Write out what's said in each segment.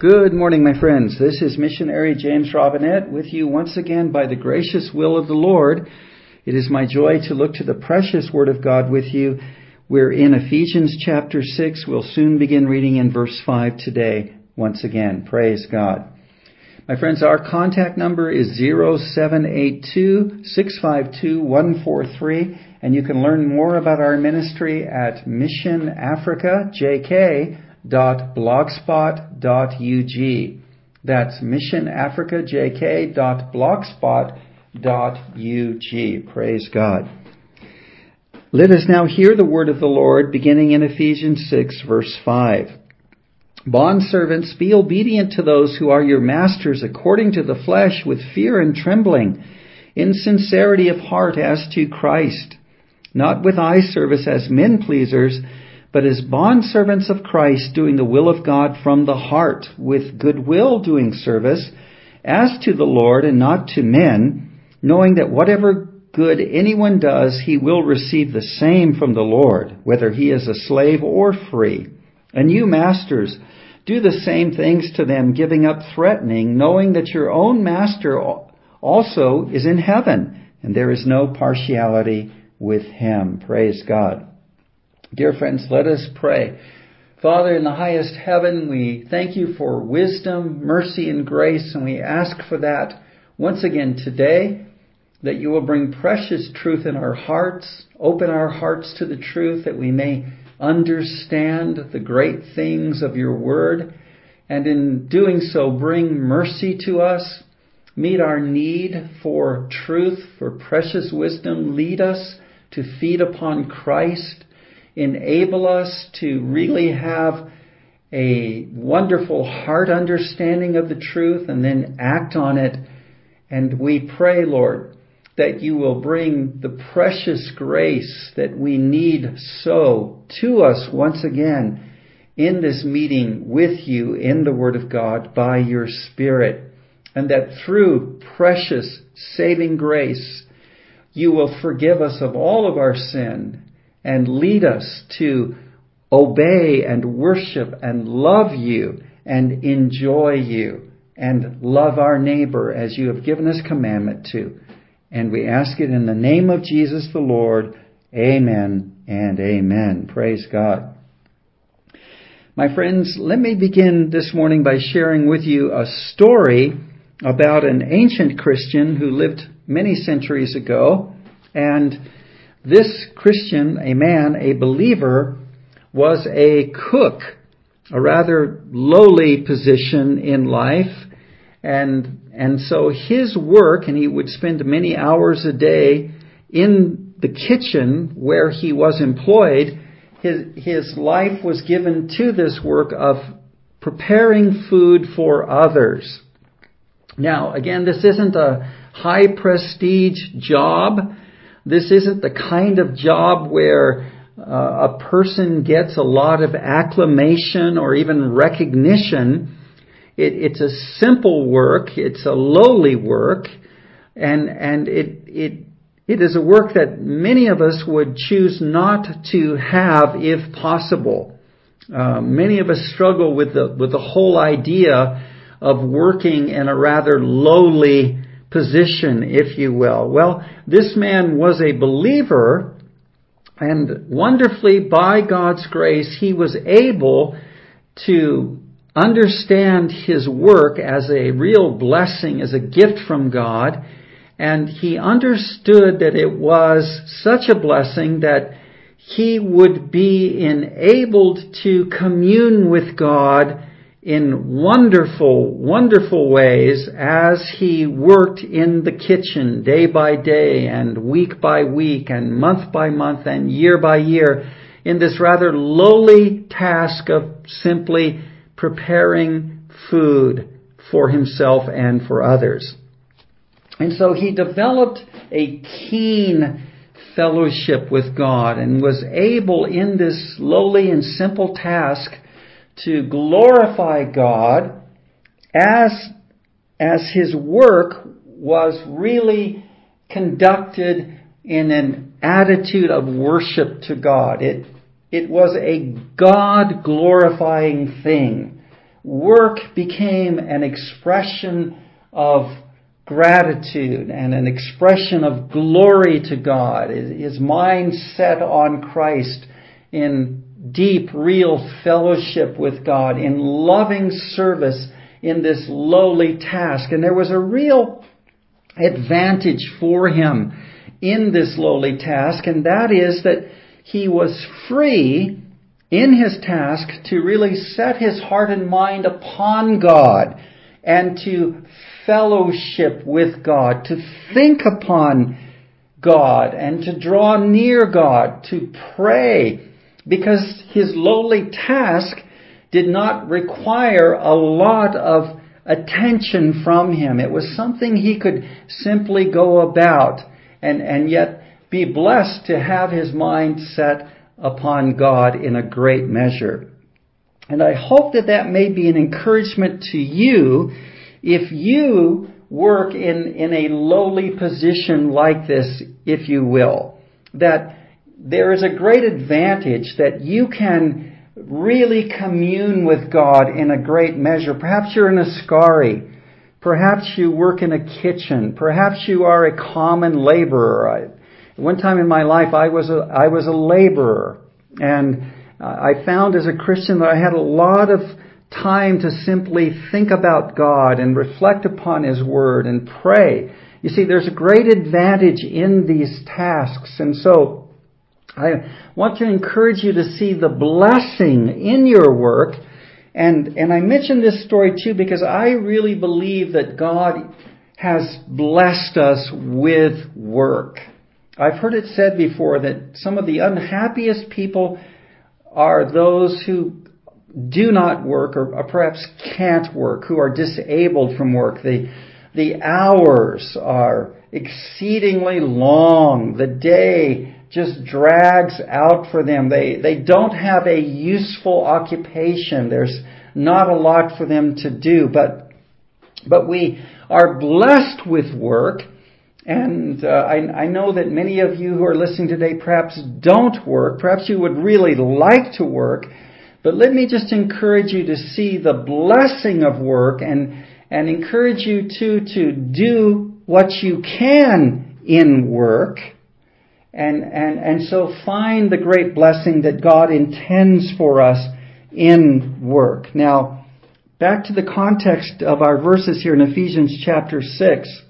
Good morning, my friends. This is missionary James Robinette with you once again by the gracious will of the Lord. It is my joy to look to the precious Word of God with you. We're in Ephesians chapter 6. We'll soon begin reading in verse 5 today. Once again, praise God. My friends, our contact number is 0782-652-143, and you can learn more about our ministry at missionafricajk.blogspot.ug. That's missionafricajk.blogspot.ug. Praise God. Let us now hear the word of the Lord, beginning in Ephesians 6, verse 5. Bondservants, be obedient to those who are your masters according to the flesh, with fear and trembling, in sincerity of heart as to Christ, not with eye service as men pleasers, but as bondservants of Christ, doing the will of God from the heart, with goodwill doing service, as to the Lord and not to men, knowing that whatever good anyone does, he will receive the same from the Lord, whether he is a slave or free. And you, masters, do the same things to them, giving up threatening, knowing that your own master also is in heaven, and there is no partiality with him. Praise God. Dear friends, let us pray. Father, in the highest heaven, we thank you for wisdom, mercy, and grace, and we ask for that once again today, that you will bring precious truth in our hearts, open our hearts to the truth, that we may understand the great things of your word, and in doing so bring mercy to us, meet our need for truth, for precious wisdom, lead us to feed upon Christ, enable us to really have a wonderful heart understanding of the truth and then act on it. And we pray, Lord, that you will bring the precious grace that we need so to us once again in this meeting with you in the Word of God by your Spirit, and that through precious saving grace you will forgive us of all of our sin and lead us to obey and worship and love you and enjoy you and love our neighbor as you have given us commandment to. And we ask it in the name of Jesus the Lord. Amen and amen. Praise God. My friends, let me begin this morning by sharing with you a story about an ancient Christian who lived many centuries ago. And this Christian, a man, a believer, was a cook, a rather lowly position in life. And so his work, and he would spend many hours a day in the kitchen where he was employed, his life was given to this work of preparing food for others. Now, again, this isn't a high prestige job. This isn't the kind of job where a person gets a lot of acclamation or even recognition. It's a simple work. It's a lowly work. And it is a work that many of us would choose not to have if possible. Many of us struggle with the whole idea of working in a rather lowly position, if you will. Well, this man was a believer, and wonderfully, by God's grace, he was able to understand his work as a real blessing, as a gift from God, and he understood that it was such a blessing that he would be enabled to commune with God in wonderful, wonderful ways as he worked in the kitchen day by day and week by week and month by month and year by year in this rather lowly task of simply preparing food for himself and for others. And so he developed a keen fellowship with God and was able in this lowly and simple task to glorify God as his work was really conducted in an attitude of worship to God. It was a God-glorifying thing work became an expression of gratitude and an expression of glory to God. His mind set on Christ in deep, real fellowship with God, in loving service in this lowly task. And there was a real advantage for him in this lowly task, and that is that he was free in his task to really set his heart and mind upon God and to fellowship with God, to think upon God and to draw near God, to pray, because his lowly task did not require a lot of attention from him. It was something he could simply go about and yet be blessed to have his mind set upon God in a great measure. And I hope that that may be an encouragement to you if you work in a lowly position like this, if you will, that there is a great advantage that you can really commune with God in a great measure. Perhaps you're in a scary. Perhaps you work in a kitchen. Perhaps you are a common laborer. One time in my life, I was a laborer, and I found as a Christian that I had a lot of time to simply think about God and reflect upon His Word and pray. You see, there's a great advantage in these tasks, and so I want to encourage you to see the blessing in your work. And I mention this story too because I really believe that God has blessed us with work. I've heard it said before that some of the unhappiest people are those who do not work or perhaps can't work, who are disabled from work. The hours are exceedingly long. The day just drags out for them. They don't have a useful occupation. There's not a lot for them to do. But we are blessed with work. And I know that many of you who are listening today perhaps don't work. Perhaps you would really like to work. But let me just encourage you to see the blessing of work and encourage you to do what you can in work. And so find the great blessing that God intends for us in work. Now, back to the context of our verses here in Ephesians chapter 6.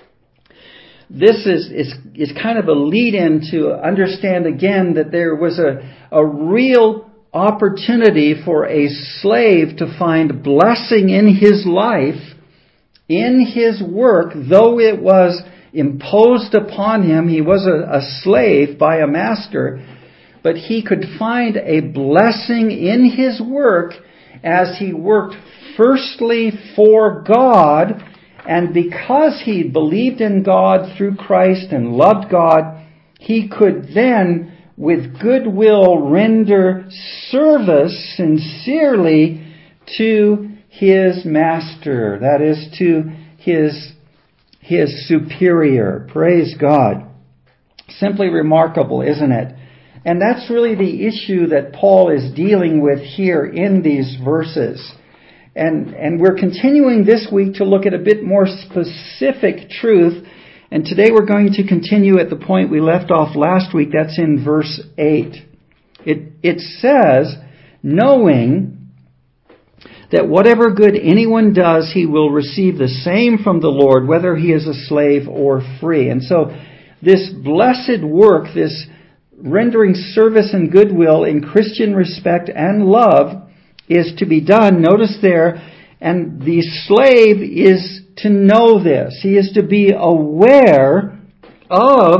This is kind of a lead-in to understand again that there was a real opportunity for a slave to find blessing in his life, in his work, though it was imposed upon him. He was a slave by a master, but he could find a blessing in his work as he worked firstly for God, and because he believed in God through Christ and loved God, he could then with goodwill render service sincerely to his master, that is, to his superior. Praise God. Simply remarkable, isn't it? And that's really the issue that Paul is dealing with here in these verses. And we're continuing this week to look at a bit more specific truth. And today we're going to continue at the point we left off last week. That's in verse 8. It says, knowing that whatever good anyone does, he will receive the same from the Lord, whether he is a slave or free. And so this blessed work, this rendering service and goodwill in Christian respect and love is to be done, notice there, and the slave is to know this. He is to be aware of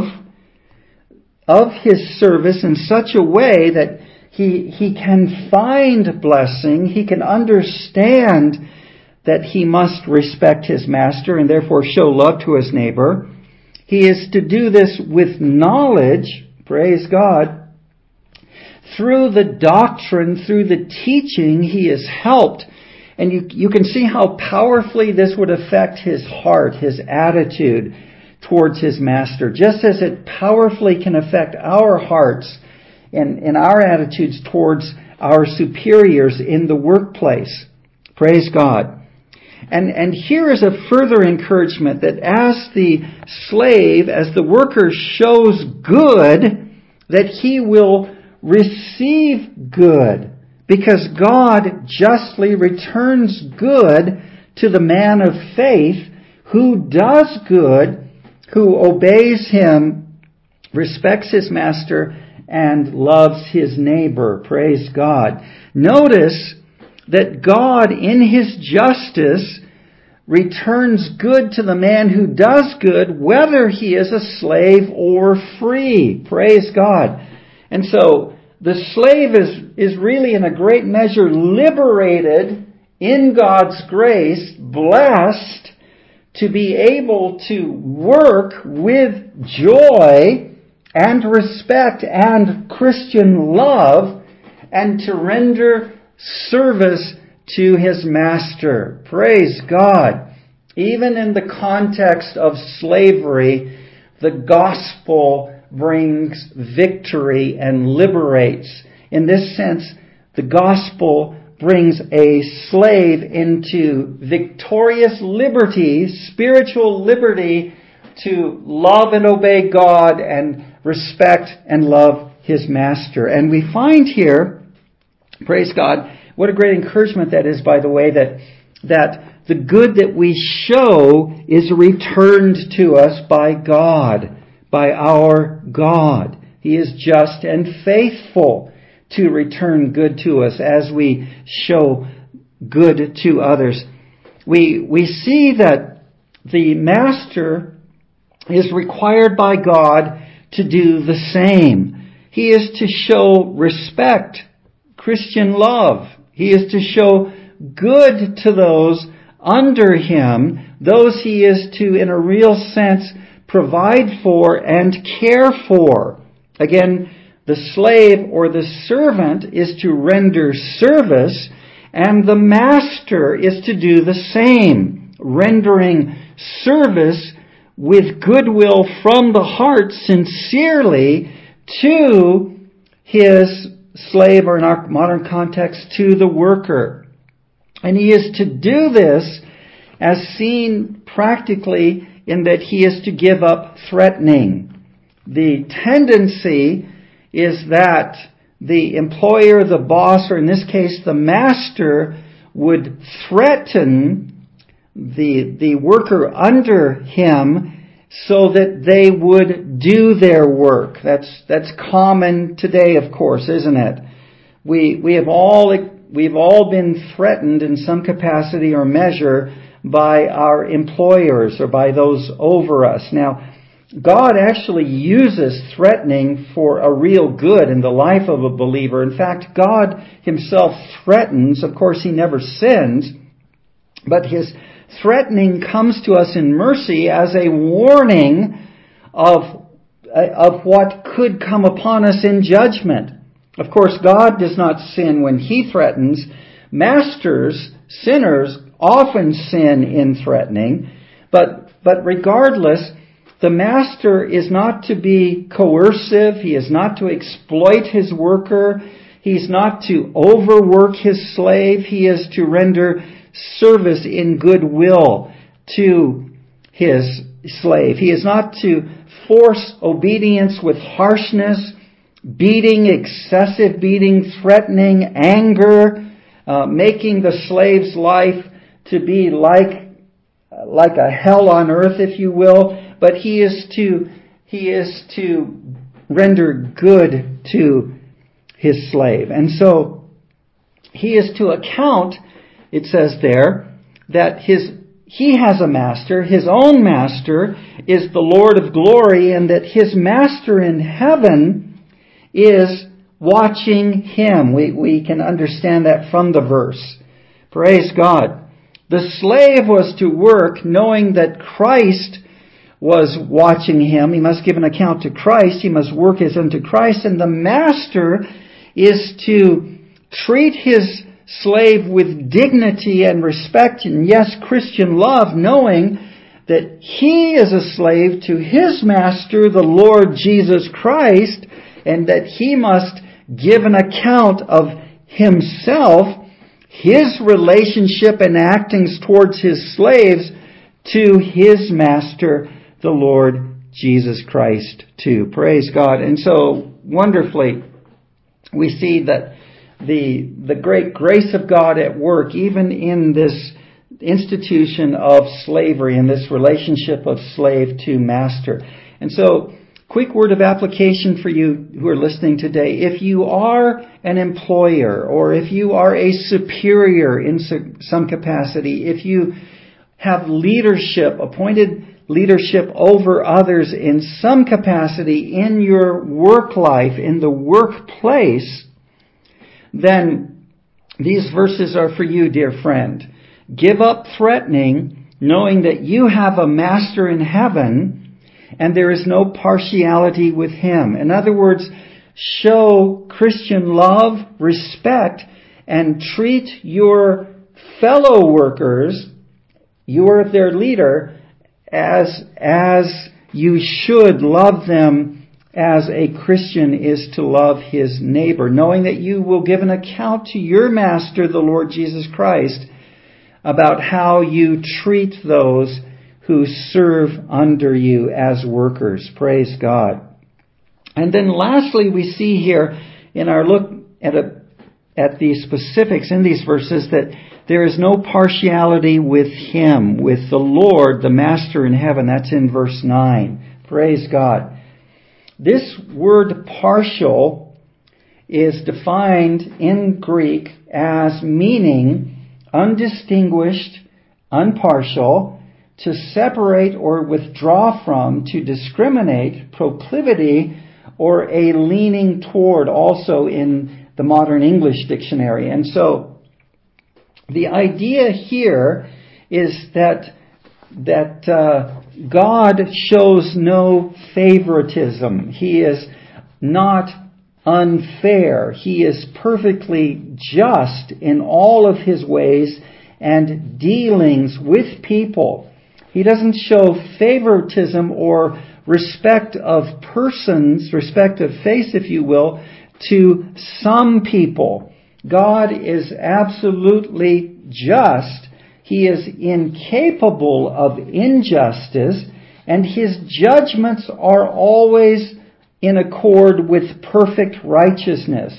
his service in such a way that he can find blessing. He can understand that he must respect his master and therefore show love to his neighbor. He is to do this with knowledge, praise God. Through the doctrine, through the teaching, he is helped. And you can see how powerfully this would affect his heart, his attitude towards his master, just as it powerfully can affect our hearts and our attitudes towards our superiors in the workplace. Praise God. And here is a further encouragement that as the slave, as the worker shows good, that he will receive good, because God justly returns good to the man of faith who does good, who obeys him, respects his master, and loves his neighbor. Praise God. Notice that God, in his justice, returns good to the man who does good, whether he is a slave or free. Praise God. And so the slave is really in a great measure liberated in God's grace, blessed to be able to work with joy and respect and Christian love and to render service to his master. Praise God. Even in the context of slavery, the gospel brings victory and liberates. In this sense, the gospel brings a slave into victorious liberty, spiritual liberty, to love and obey God and respect and love his master. And we find here, praise God, what a great encouragement that is, by the way, that the good that we show is returned to us by God, by our God. He is just and faithful to return good to us as we show good to others. We see that the master is required by God to do the same. He is to show respect, Christian love. He is to show good to those under him, those he is to, in a real sense, provide for and care for. Again, the slave or the servant is to render service, and the master is to do the same, rendering service with goodwill from the heart sincerely to his slave, or in our modern context, to the worker. And he is to do this as seen practically in that he is to give up threatening. The tendency is that the employer, the boss, or in this case the master, would threaten the worker under him so that they would do their work. That's common today, of course, isn't it? We've all been threatened in some capacity or measure by our employers or by those over us. Now, God actually uses threatening for a real good in the life of a believer. In fact, God himself threatens. Of course, he never sins, but his threatening comes to us in mercy as a warning of what could come upon us in judgment. Of course, God does not sin when he threatens. Masters, sinners, often sin in threatening. But regardless, the master is not to be coercive. He is not to exploit his worker. He's not to overwork his slave. He is to render service in goodwill to his slave. He is not to force obedience with harshness, beating, excessive beating, threatening, anger, making the slave's life to be like a hell on earth, if you will. But he is to render good to his slave. And so he is to account, it says there, that he has a master, his own master is the Lord of glory, and that his master in heaven is watching him. We can understand that from the verse. Praise God. The slave was to work knowing that Christ was watching him. He must give an account to Christ. He must work as unto Christ. And the master is to treat his slave with dignity and respect and, yes, Christian love, knowing that he is a slave to his master, the Lord Jesus Christ, and that he must give an account of himself, his relationship and actings towards his slaves to his master, the Lord Jesus Christ, too. Praise God. And so, wonderfully, we see that the great grace of God at work, even in this institution of slavery and this relationship of slave to master. And so, quick word of application for you who are listening today. If you are an employer, or if you are a superior in some capacity, if you have leadership, appointed leadership over others in some capacity in your work life, in the workplace, then these verses are for you, dear friend. Give up threatening, knowing that you have a master in heaven, and there is no partiality with him. In other words, show Christian love, respect, and treat your fellow workers, you are their leader, as you should love them as a Christian is to love his neighbor, knowing that you will give an account to your master, the Lord Jesus Christ, about how you treat those who serve under you as workers. Praise God. And then lastly, we see here in our look at the specifics in these verses that there is no partiality with him, with the Lord, the Master in heaven. That's in verse 9. Praise God. This word partial is defined in Greek as meaning undistinguished, impartial, to separate or withdraw from, to discriminate, proclivity, or a leaning toward, also in the modern English dictionary. And so the idea here is that God shows no favoritism. He is not unfair. He is perfectly just in all of his ways and dealings with people. He doesn't show favoritism or respect of persons, respect of face, if you will, to some people. God is absolutely just. He is incapable of injustice, and his judgments are always in accord with perfect righteousness.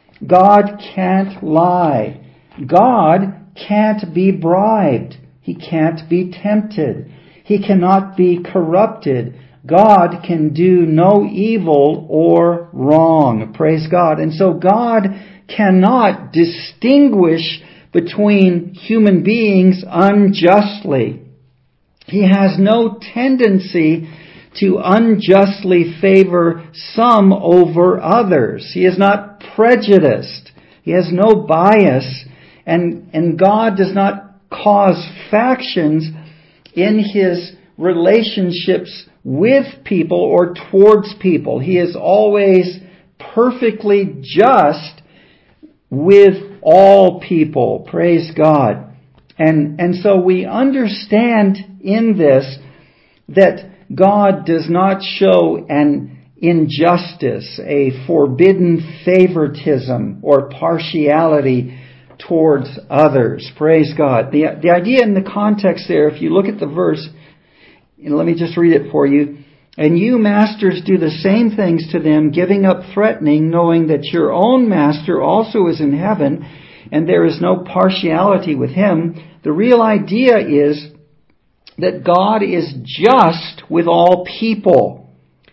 God can't lie. God can't be bribed. He can't be tempted. He cannot be corrupted. God can do no evil or wrong. Praise God. And so God cannot distinguish between human beings unjustly. He has no tendency to unjustly favor some over others. He is not prejudiced. He has no bias. And God does not cause factions in his relationships with people or towards people. He is always perfectly just with all people. Praise God. And so we understand in this that God does not show an injustice, a forbidden favoritism or partiality towards others. Praise God. The idea in the context there, if you look at the verse, let me just read it for you. And you masters do the same things to them, giving up threatening, knowing that your own master also is in heaven, and there is no partiality with him. The real idea is that God is just with all people.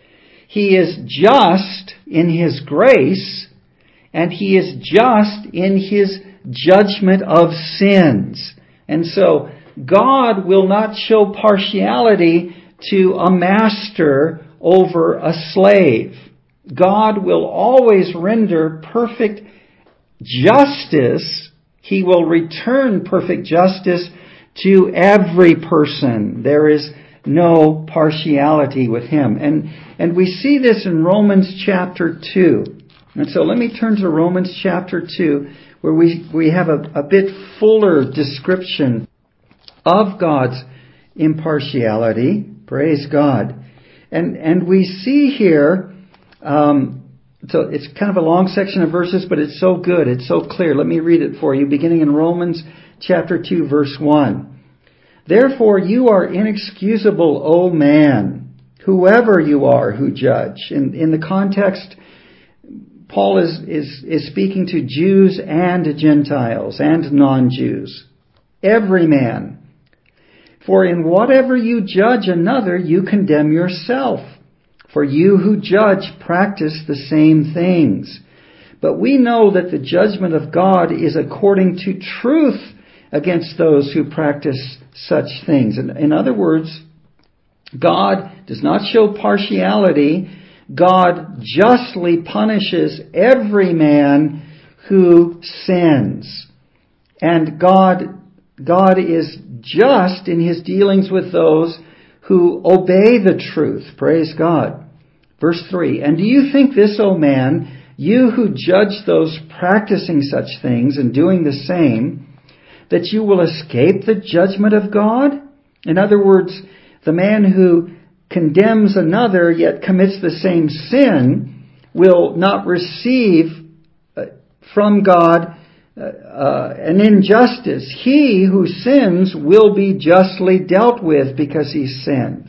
He is just in his grace, and he is just in his judgment of sins. And so God will not show partiality to a master over a slave. God will always render perfect justice. He will return perfect justice to every person. There is no partiality with him. And we see this in Romans chapter 2. And so let me turn to Romans chapter 2, where we have a bit fuller description of God's impartiality. Praise God. And we see here So it's kind of a long section of verses, but it's so good. It's so clear. Let me read it for you, beginning in Romans chapter 2, verse 1. Therefore you are inexcusable, O man, whoever you are who judge. In the context, Paul is speaking to Jews and Gentiles and non-Jews. Every man. For in whatever you judge another, you condemn yourself. For you who judge practice the same things. But we know that the judgment of God is according to truth against those who practice such things. In other words, God does not show partiality. God justly punishes every man who sins. And God is just in His dealings with those who obey the truth. Praise God. Verse 3, and do you think this, O man, you who judge those practicing such things and doing the same, that you will escape the judgment of God? In other words, the man who condemns another yet commits the same sin will not receive from God an injustice. He who sins will be justly dealt with because he sinned.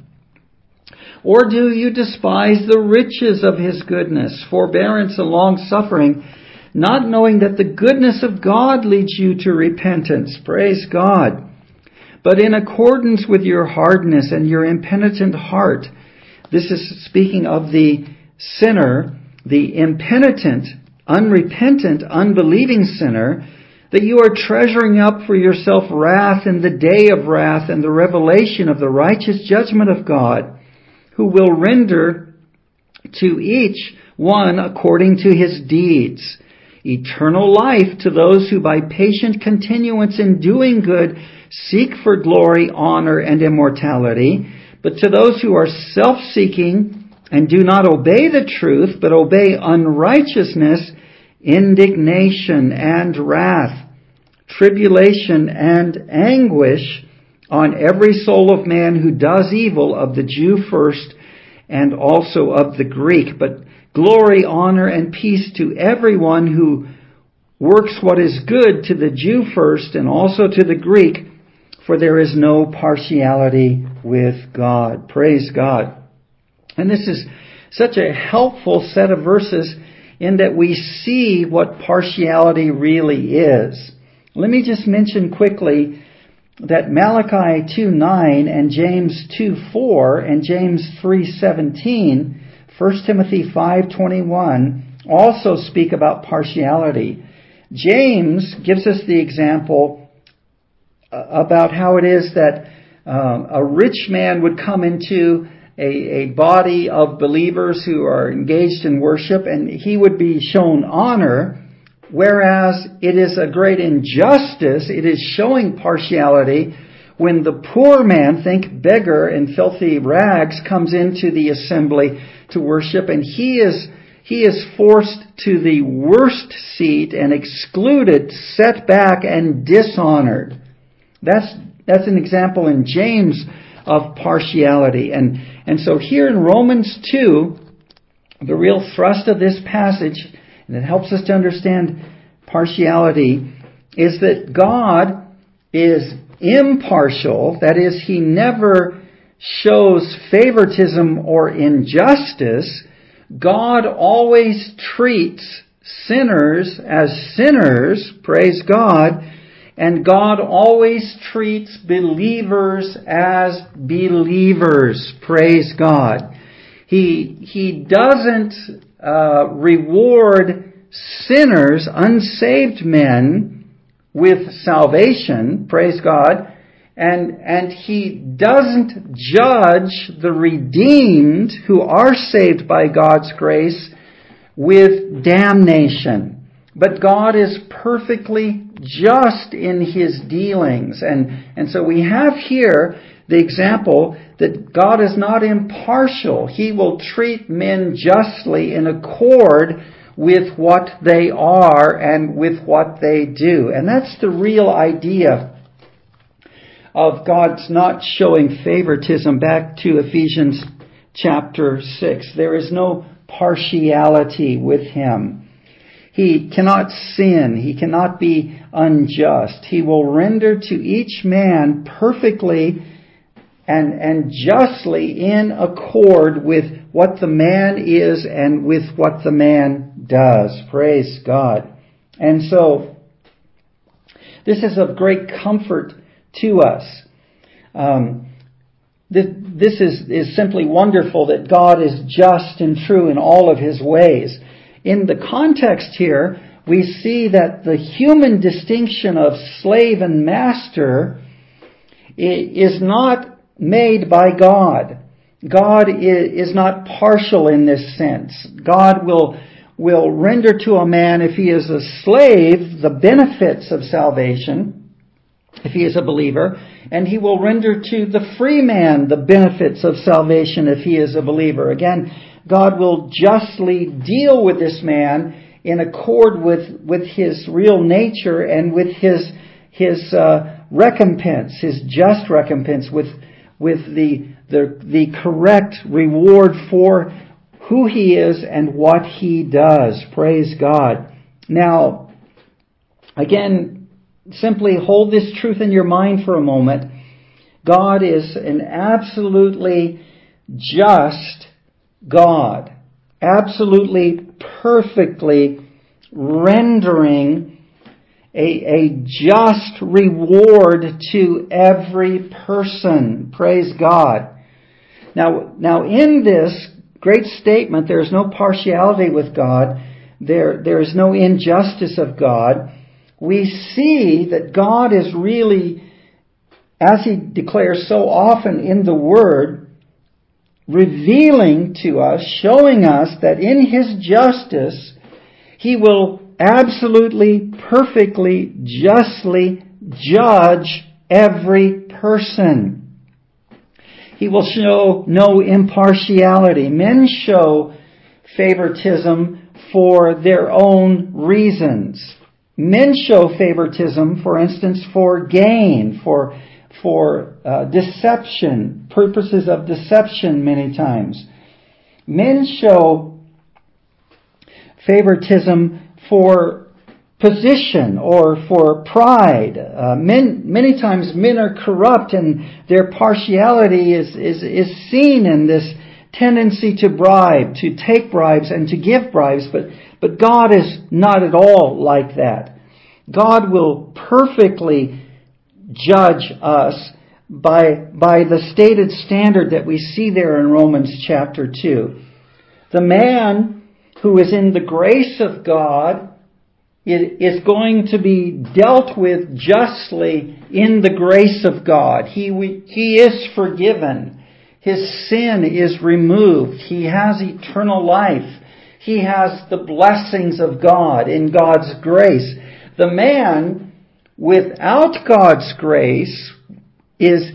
Or do you despise the riches of His goodness, forbearance and long-suffering, not knowing that the goodness of God leads you to repentance? Praise God. But in accordance with your hardness and your impenitent heart, this is speaking of the sinner, the impenitent, unrepentant, unbelieving sinner, that you are treasuring up for yourself wrath in the day of wrath and the revelation of the righteous judgment of God, who will render to each one according to his deeds. Eternal life to those who by patient continuance in doing good seek for glory, honor, and immortality, but to those who are self-seeking and do not obey the truth, but obey unrighteousness, indignation and wrath, tribulation and anguish on every soul of man who does evil, of the Jew first and also of the Greek. But glory, honor, and peace to everyone who works what is good, to the Jew first and also to the Greek, for there is no partiality with God. Praise God. And this is such a helpful set of verses in that we see what partiality really is. Let me just mention quickly that Malachi 2:9 and James 2:4 and James 3:17, 1 Timothy 5:21 also speak about partiality. James gives us the example about how it is that a rich man would come into a body of believers who are engaged in worship, and he would be shown honor, whereas it is a great injustice, it is showing partiality, when the poor man, think beggar in filthy rags, comes into the assembly to worship, and he is forced to the worst seat and excluded, set back, and dishonored. That's an example in James of partiality. And so here in Romans 2, the real thrust of this passage, and it helps us to understand partiality, is that God is impartial. That is, He never shows favoritism or injustice. God always treats sinners as sinners, praise God, and God always treats believers as believers, praise God. He doesn't reward sinners, unsaved men, with salvation, praise God, and He doesn't judge the redeemed who are saved by God's grace with damnation. But God is perfectly just in His dealings. And so we have here the example that God is not impartial. He will treat men justly in accord with what they are and with what they do. And that's the real idea of God's not showing favoritism. Back to Ephesians chapter 6. There is no partiality with Him. He cannot sin. He cannot be unjust. He will render to each man perfectly and justly in accord with what the man is and with what the man does. Praise God. And so, this is of great comfort to us. This is simply wonderful that God is just and true in all of His ways. In the context here, we see that the human distinction of slave and master is not made by God. God is not partial in this sense. God will render to a man, if he is a slave, the benefits of salvation, if he is a believer, and He will render to the free man the benefits of salvation if he is a believer. Again, God will justly deal with this man in accord with his real nature and with his recompense, his just recompense, with the correct reward for who he is and what he does. Praise God. Now, again, simply hold this truth in your mind for a moment. God is an absolutely just God, absolutely perfectly rendering a just reward to every person. Praise God. Now in this great statement, there is no partiality with God. There is no injustice of God. We see that God is really, as He declares so often in the Word, revealing to us, showing us that in His justice, He will absolutely, perfectly, justly judge every person. He will show no impartiality. Men show favoritism for their own reasons. Men show favoritism, for instance, for gain, for deception, purposes of deception many times. Men show favoritism for position or for pride. Many times men are corrupt, and their partiality is seen in this tendency to bribe, to take bribes and to give bribes, but God is not at all like that. God will perfectly judge us by the stated standard that we see there in Romans chapter 2. The man who is in the grace of God is going to be dealt with justly in the grace of God. He is forgiven. His sin is removed. He has eternal life. He has the blessings of God in God's grace. The man without God's grace is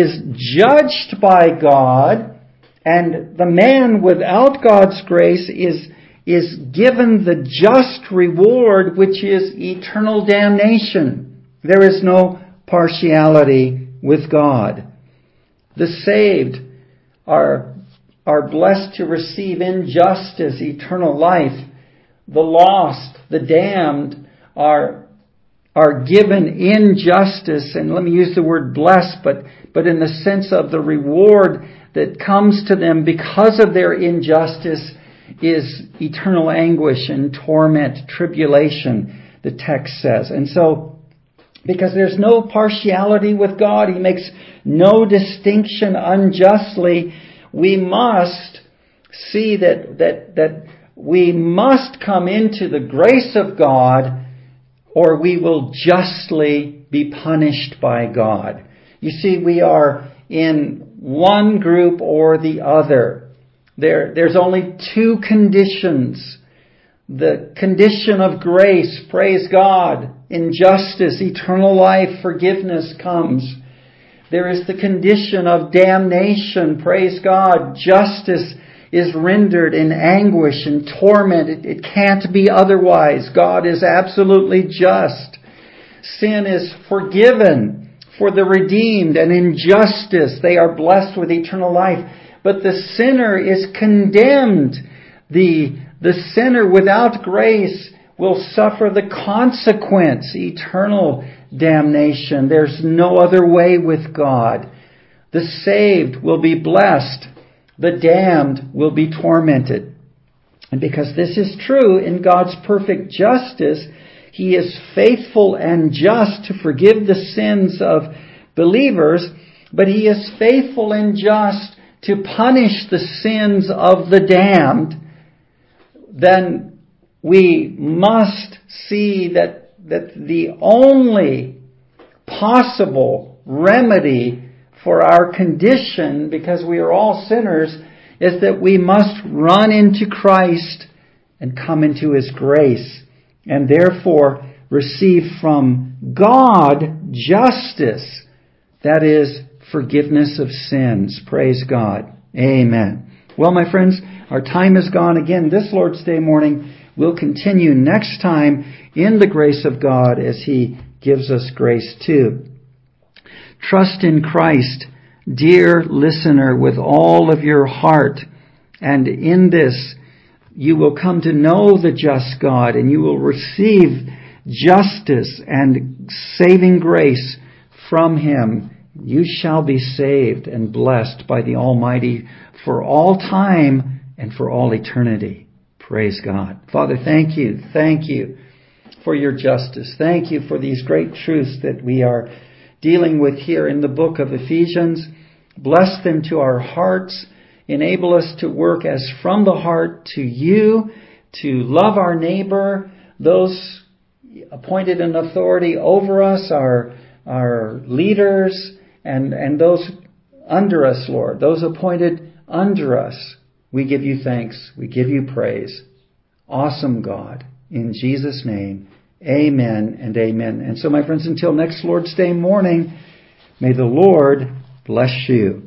judged by God, and the man without God's grace is given the just reward, which is eternal damnation. There is no partiality with God. The saved are blessed to receive in justice eternal life. The lost, the damned, are given injustice, and let me use the word blessed, but in the sense of the reward that comes to them because of their injustice is eternal anguish and torment, tribulation, the text says. And so, because there's no partiality with God, He makes no distinction unjustly, we must see that we must come into the grace of God, or we will justly be punished by God. You see, we are in one group or the other. There's only two conditions. The condition of grace, praise God, injustice, eternal life, forgiveness comes. There is the condition of damnation, praise God, justice is rendered in anguish and torment. It can't be otherwise. God is absolutely just. Sin is forgiven for the redeemed, and in justice they are blessed with eternal life. But the sinner is condemned. the sinner without grace will suffer the consequence, eternal damnation. There's no other way with God. The saved will be blessed. The damned will be tormented. And because this is true, in God's perfect justice, He is faithful and just to forgive the sins of believers, but He is faithful and just to punish the sins of the damned. Then we must see that the only possible remedy for our condition, because we are all sinners, is that we must run into Christ and come into His grace, and therefore receive from God justice, that is, forgiveness of sins. Praise God. Amen. Well, my friends, our time is gone again. This Lord's Day morning, we'll continue next time in the grace of God as He gives us grace too. Trust in Christ, dear listener, with all of your heart. And in this, you will come to know the just God, and you will receive justice and saving grace from Him. You shall be saved and blessed by the Almighty for all time and for all eternity. Praise God. Father, thank you. Thank you for your justice. Thank you for these great truths that we are dealing with here in the book of Ephesians. Bless them to our hearts. Enable us to work as from the heart to you, to love our neighbor, those appointed in authority over us, our leaders, and those under us, Lord, those appointed under us. We give you thanks. We give you praise. Awesome God. In Jesus' name, amen and amen. And so, my friends, until next Lord's Day morning, may the Lord bless you.